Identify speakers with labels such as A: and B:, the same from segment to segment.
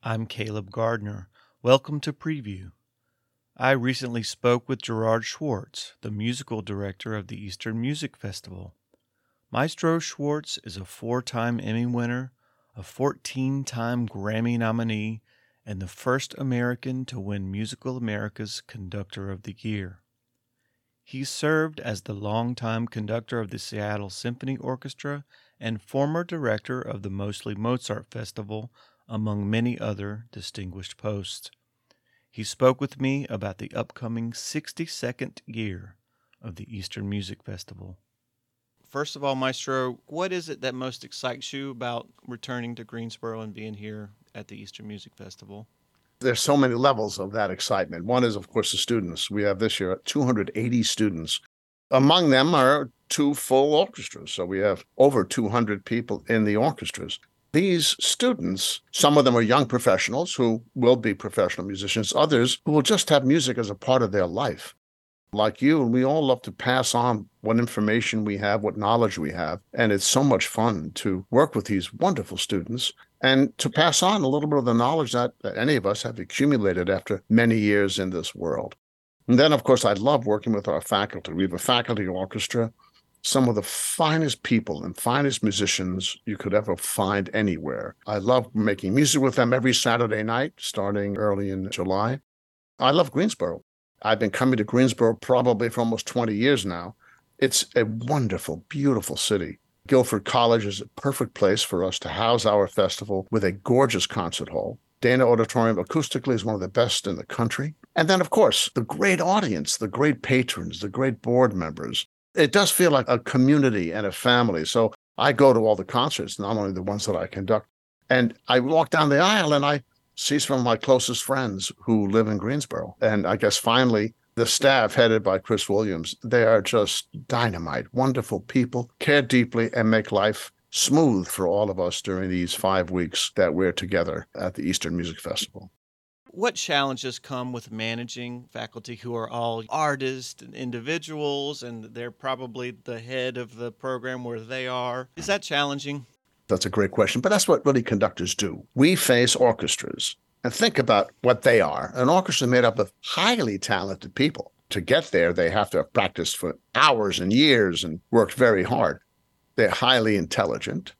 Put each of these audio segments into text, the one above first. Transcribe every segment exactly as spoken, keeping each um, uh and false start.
A: I'm Caleb Gardner. Welcome to Preview. I recently spoke with Gerard Schwartz, the musical director of the Eastern Music Festival. Maestro Schwartz is a four-time Emmy winner, a fourteen-time Grammy nominee, and the first American to win Musical America's Conductor of the Year. He served as the longtime conductor of the Seattle Symphony Orchestra and former director of the Mostly Mozart Festival, among many other distinguished posts. He spoke with me about the upcoming sixty-second year of the Eastern Music Festival. First of all, Maestro, what is it that most excites you about returning to Greensboro and being here at the Eastern Music Festival?
B: There's so many levels of that excitement. One is, of course, the students. We have this year two hundred eighty students. Among them are two full orchestras. So we have over two hundred people in the orchestras. These students, some of them are young professionals who will be professional musicians, others who will just have music as a part of their life. Like you, we all love to pass on what information we have, what knowledge we have. And it's so much fun to work with these wonderful students and to pass on a little bit of the knowledge that, that any of us have accumulated after many years in this world. And then, of course, I love working with our faculty. We have a faculty orchestra, some of the finest people and finest musicians you could ever find anywhere. I love making music with them every Saturday night, starting early in July. I love Greensboro. I've been coming to Greensboro probably for almost twenty years now. It's a wonderful, beautiful city. Guilford College is a perfect place for us to house our festival with a gorgeous concert hall. Dana Auditorium acoustically is one of the best in the country. And then, of course, the great audience, the great patrons, the great board members. It does feel like a community and a family. So I go to all the concerts, not only the ones that I conduct. And I walk down the aisle and I see some of my closest friends who live in Greensboro. And I guess finally, the staff headed by Chris Williams, they are just dynamite, wonderful people, care deeply, and make life smooth for all of us during these five weeks that we're together at the Eastern Music Festival.
A: What challenges come with managing faculty who are all artists and individuals, and they're probably the head of the program where they are? Is that challenging?
B: That's a great question, but that's what really conductors do. We face orchestras and think about what they are. An orchestra made up of highly talented people. To get there, they have to have practiced for hours and years and worked very hard. They're highly intelligent.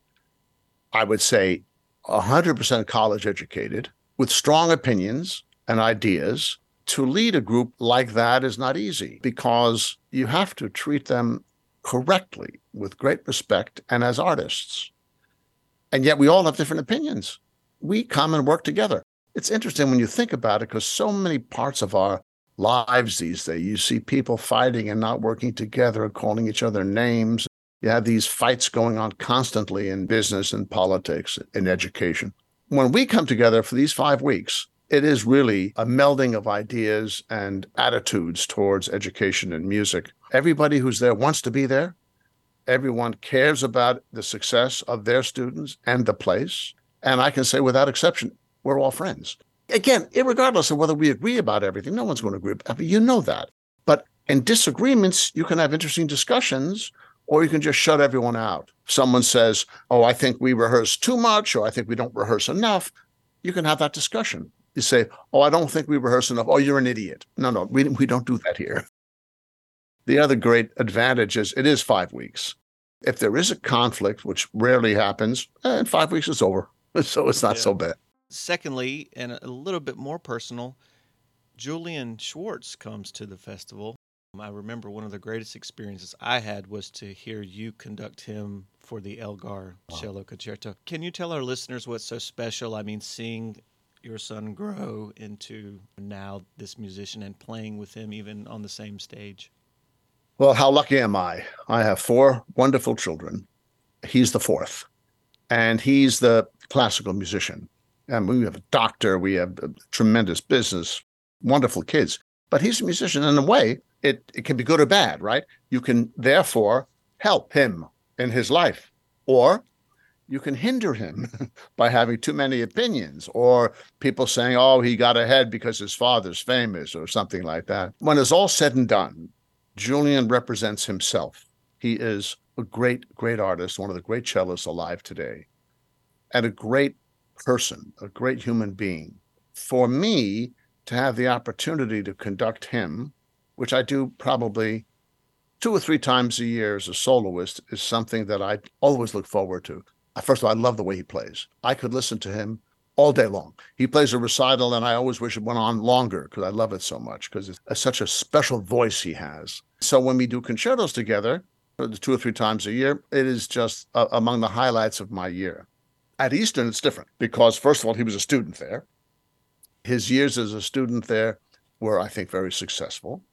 B: I would say one hundred percent college educated, with strong opinions and ideas. To lead a group like that is not easy because you have to treat them correctly, with great respect, and as artists. And yet we all have different opinions. We come and work together. It's interesting when you think about it, because so many parts of our lives these days, you see people fighting and not working together, calling each other names. You have these fights going on constantly in business and politics and education. When we come together for these five weeks, it is really a melding of ideas and attitudes towards education and music. Everybody who's there wants to be there. Everyone cares about the success of their students and the place. And I can say without exception, we're all friends. Again, regardless of whether we agree about everything, no one's going to agree. I mean, you know that. But in disagreements, you can have interesting discussions, or you can just shut everyone out. If someone says, oh, I think we rehearse too much, or I think we don't rehearse enough, you can have that discussion. You say, oh, I don't think we rehearse enough. Oh, you're an idiot. No, no, we, we don't do that here. The other great advantage is it is five weeks. If there is a conflict, which rarely happens, eh, in five weeks it's over. So it's not
A: Yeah.
B: so bad.
A: Secondly, and a little bit more personal, Julian Schwartz comes to the festival. I remember one of the greatest experiences I had was to hear you conduct him for the Elgar
B: Wow.
A: Cello Concerto. Can you tell our listeners what's so special? I mean, seeing your son grow into now this musician and playing with him even on the same stage.
B: Well, how lucky am I? I have four wonderful children. He's the fourth, and he's the classical musician. And we have a doctor, we have a tremendous business, wonderful kids. But he's a musician in a way. It, it can be good or bad, right? You can therefore help him in his life, or you can hinder him by having too many opinions, or people saying, oh, he got ahead because his father's famous or something like that. When it's all said and done, Julian represents himself. He is a great, great artist, one of the great cellists alive today, and a great person, a great human being. For me to have the opportunity to conduct him, which I do probably two or three times a year as a soloist, is something that I always look forward to. First of all, I love the way he plays. I could listen to him all day long. He plays a recital, and I always wish it went on longer because I love it so much, because it's such a special voice he has. So when we do concertos together, two or three times a year, it is just uh, among the highlights of my year. At Eastern, it's different because, first of all, he was a student there. His years as a student there were, I think, very successful.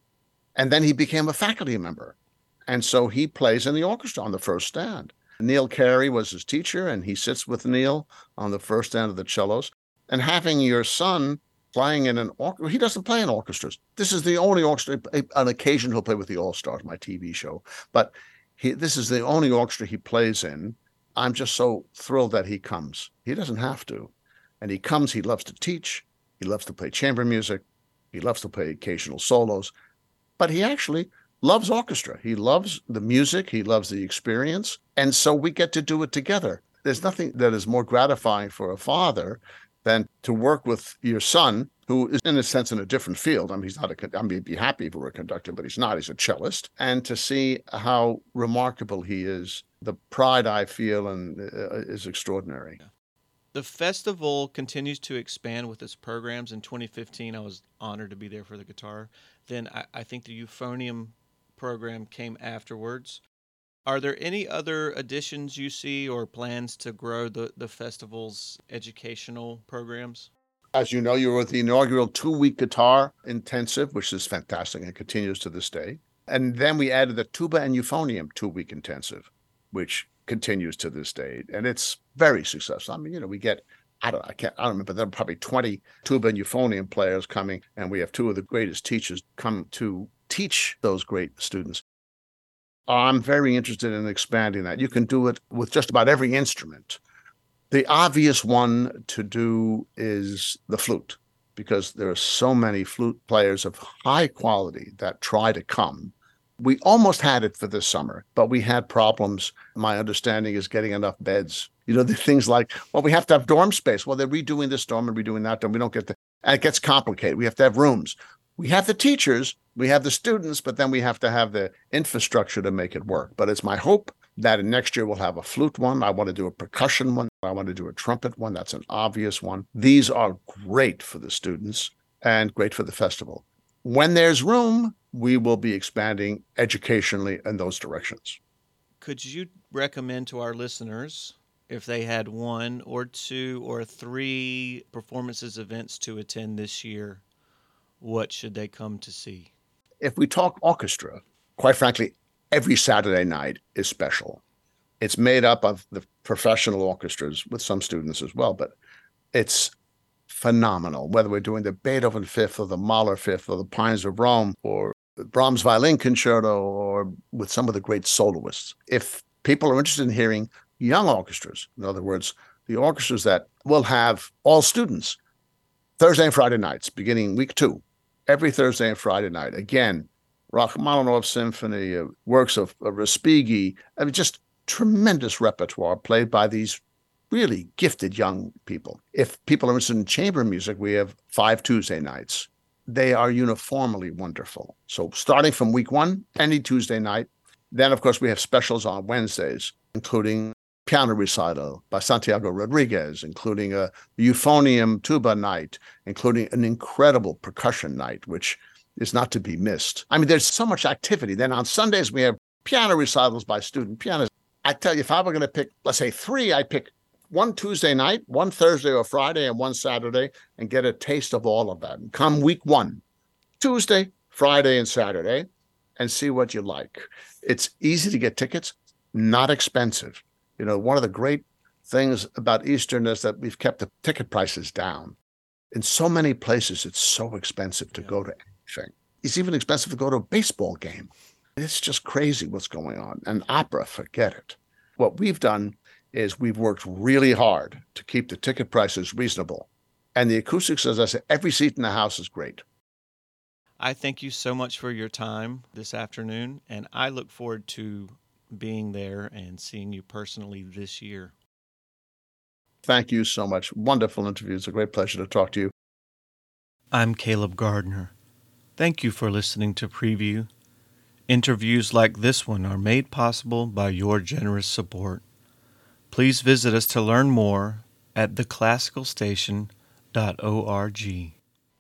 B: And then he became a faculty member. And so he plays in the orchestra on the first stand. Neil Carey was his teacher, and he sits with Neil on the first stand of the cellos. And having your son playing in an orchestra, he doesn't play in orchestras. This is the only orchestra. On occasion, he'll play with the All-Stars, my T V show. But he, this is the only orchestra he plays in. I'm just so thrilled that he comes. He doesn't have to. And he comes, he loves to teach. He loves to play chamber music. He loves to play occasional solos. But he actually loves orchestra. He loves the music. He loves the experience. And so we get to do it together. There's nothing that is more gratifying for a father than to work with your son, who is, in a sense, in a different field. I mean, he's not a, I mean, he'd be happy if he were a conductor, but he's not. He's a cellist. And to see how remarkable he is, the pride I feel and uh, is extraordinary.
A: The festival continues to expand with its programs. In twenty fifteen, I was honored to be there for the guitar. Then I, I think the euphonium program came afterwards. Are there any other additions you see or plans to grow the, the festival's educational programs?
B: As you know, you were at the inaugural two-week guitar intensive, which is fantastic and continues to this day. And then we added the tuba and euphonium two-week intensive, which continues to this day. And it's very successful. I mean, you know, we get, I don't I can't, I don't remember, there are probably twenty tuba and euphonium players coming, and we have two of the greatest teachers come to teach those great students. I'm very interested in expanding that. You can do it with just about every instrument. The obvious one to do is the flute, because there are so many flute players of high quality that try to come. We almost had it for this summer, but we had problems. My understanding is getting enough beds. You know, the things like, well, we have to have dorm space. Well, they're redoing this dorm and redoing that dorm. We don't get the, and it gets complicated. We have to have rooms. We have the teachers, we have the students, but then we have to have the infrastructure to make it work. But it's my hope that next year we'll have a flute one. I want to do a percussion one. I want to do a trumpet one. That's an obvious one. These are great for the students and great for the festival. When there's room, we will be expanding educationally in those directions.
A: Could you recommend to our listeners, if they had one or two or three performances, events to attend this year, what should they come to see?
B: If we talk orchestra, quite frankly, every Saturday night is special. It's made up of the professional orchestras with some students as well, but it's phenomenal, whether we're doing the Beethoven Fifth or the Mahler Fifth or the Pines of Rome or the Brahms Violin Concerto or with some of the great soloists. If people are interested in hearing young orchestras, in other words, the orchestras that will have all students, Thursday and Friday nights, beginning week two, every Thursday and Friday night. Again, Rachmaninoff Symphony, uh, works of, of Respighi, I mean, just tremendous repertoire played by these really gifted young people. If people are interested in chamber music, we have five Tuesday nights. They are uniformly wonderful. So starting from week one, any Tuesday night. Then, of course, we have specials on Wednesdays, including piano recital by Santiago Rodriguez, including a euphonium tuba night, including an incredible percussion night, which is not to be missed. I mean, there's so much activity. Then on Sundays, we have piano recitals by student pianists. I tell you, if I were going to pick, let's say three, I'd pick one Tuesday night, one Thursday or Friday, and one Saturday, and get a taste of all of that. And come week one, Tuesday, Friday, and Saturday, and see what you like. It's easy to get tickets, not expensive. You know, one of the great things about Eastern is that we've kept the ticket prices down. In so many places, it's so expensive to yeah. go to anything. It's even expensive to go to a baseball game. It's just crazy what's going on. And opera, forget it. What we've done is we've worked really hard to keep the ticket prices reasonable. And the acoustics, as I said, every seat in the house is great.
A: I thank you so much for your time this afternoon, and I look forward to being there and seeing you personally this year.
B: Thank you so much. Wonderful interview. It's a great pleasure to talk to you.
A: I'm Caleb Gardner. Thank you for listening to Preview. Interviews like this one are made possible by your generous support. Please visit us to learn more at the classical station dot org.